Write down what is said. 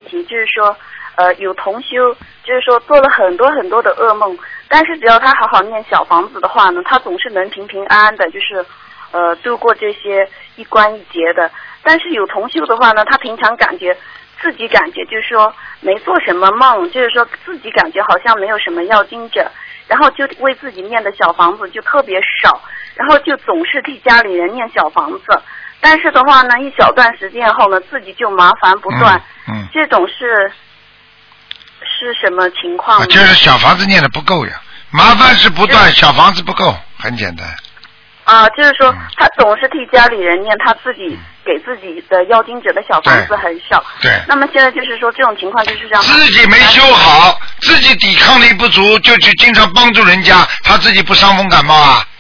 题，就是说有同修，就是说做了很多很多的噩梦，但是只要他好好念小房子的话呢，他总是能平平安安的，就是度过这些一关一劫的。但是有同修的话呢，他平常自己感觉就是说没做什么梦，就是说自己感觉好像没有什么要经者，然后就为自己念的小房子就特别少，然后就总是替家里人念小房子，但是的话呢，一小段时间后呢，自己就麻烦不断。这种是什么情况呢？ 就是小房子念的不够呀，麻烦是不断，小房子不够，很简单。 就是说他总是替家里人念，他自己给自己的要经者的小房子很少。 对。 那么现在就是说这种情况就是让自己没修好，自己抵抗力不足，就去经常帮助人家，他自己不伤风感冒啊？